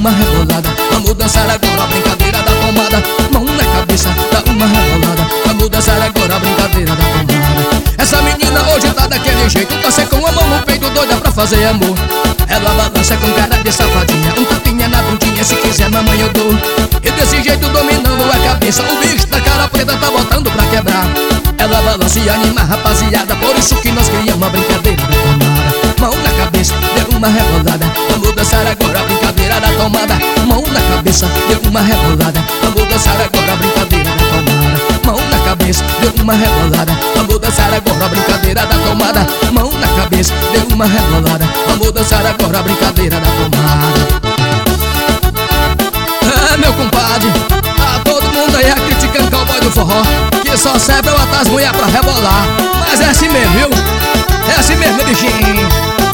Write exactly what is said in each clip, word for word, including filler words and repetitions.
uma rebolada. Vamos dançar agora a brincadeira da tomada. Mão na cabeça, dá uma rebolada. Vamos dançar agora a brincadeira da tomada. Essa menina hoje tá daquele jeito, tá com a mão no peito, doida pra fazer amor. Ela balança com cara de safadinha, um tapinha na bundinha, se quiser mamãe eu dou. E desse jeito dominando a cabeça, o bicho da cara preta tá botando pra quebrar. Ela balança e anima a rapaziada, por isso que nós criamos a brincadeira da tomada. Mão na cabeça, deu uma rebolada. Vamos dançar agora a brincadeira da tomada. Mão na cabeça, deu uma rebolada. Vamos dançar agora a brincadeira da tomada. Mão na cabeça, deu uma rebolada. Vamos dançar agora a brincadeira da tomada. Mão na cabeça, deu uma rebolada. Vamos dançar agora a brincadeira da tomada. É, meu compadre, tá todo mundo aí a criticando o cowboy do forró, que só serve pra matar as mulher pra rebolar. Mas é assim mesmo, viu? É assim mesmo, bichinho.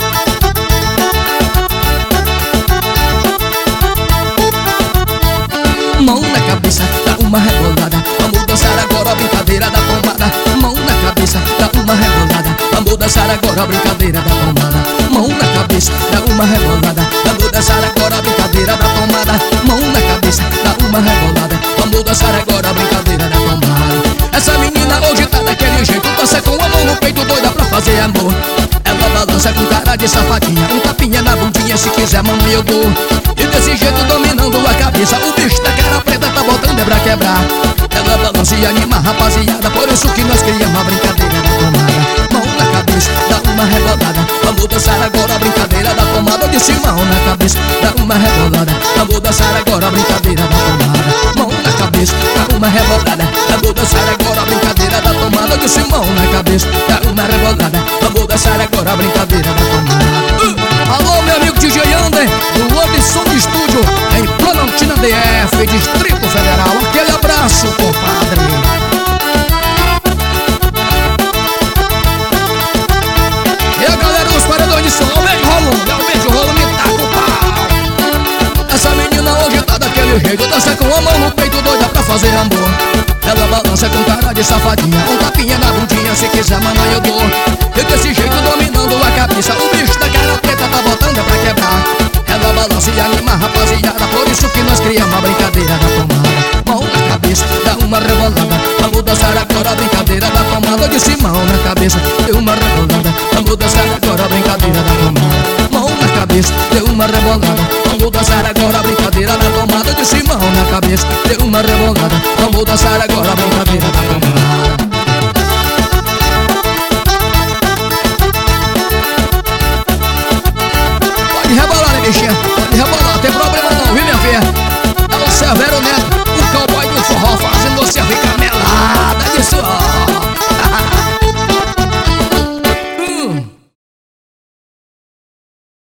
Mão na cabeça, dá uma rebolada. Vamos dançar agora a brincadeira da tomada. Mão na cabeça, dá uma rebolada. Vamos dançar agora a brincadeira da tomada. Mão na cabeça, dá uma rebolada. Vamos dançar agora a brincadeira da tomada. Mão na cabeça, dá uma rebolada. Vamos dançar agora a brincadeira da tomada. Essa menina hoje tá daquele jeito, dança com a mão no peito, doida pra fazer amor. Ela balança com cara de safadinha, um tapinha na bundinha, se quiser mamãe eu dou. E desse jeito dominando a cabeça, o bicho da cara preta tá botando é pra quebrar. Ela balança e anima a rapaziada, por isso que nós criamos a brincadeira da tomada. Mão na cabeça, dá uma rebolada. Vamos dançar agora a brincadeira da tomada. Eu disse mão na cabeça, dá uma rebolada. Vamos dançar agora a brincadeira da tomada. Mão na cabeça, dá uma rebolada. Vamos dançar agora a brincadeira da tomada. Eu disse mão na cabeça, dá uma rebolada. Vamos dançar agora a brincadeira da tomada. uh, Alô, meu amigo D J Ander, do Anderson Estúdio, em Planaltina D F, Distrito Federal. Aquele abraço, compadre. E a galera dos paredões de som, o beijo rolando, é o beijo rolando e tá com o pau. Essa menina hoje tá daquele jeito, dança com a mão no peito, doida pra fazer amor. Ela balança com cara de safadinha, um tapinha na bundinha, se quiser mamãe eu dou. E desse jeito dominando a cabeça, o bicho da cara preta tá botando pra quebrar. Ela balança e anima a rapaziada, por isso que nós criamos a brincadeira da tomada. Mão na cabeça, dá uma rebolada. Vamos dançar agora a brincadeira da tomada. Eu disse mão na cabeça, deu uma rebolada. Vamos dançar agora a brincadeira da tomada. Mão na cabeça, deu uma rebolada. Vamos dançar agora a brincadeira da tomada. Eu disse mão na cabeça, deu uma rebolada. Vamos dançar agora a brincadeira da tomada. Pode rebolar, né, bichinha? Pode rebolar, não tem problema não, viu, minha filha? É o Severo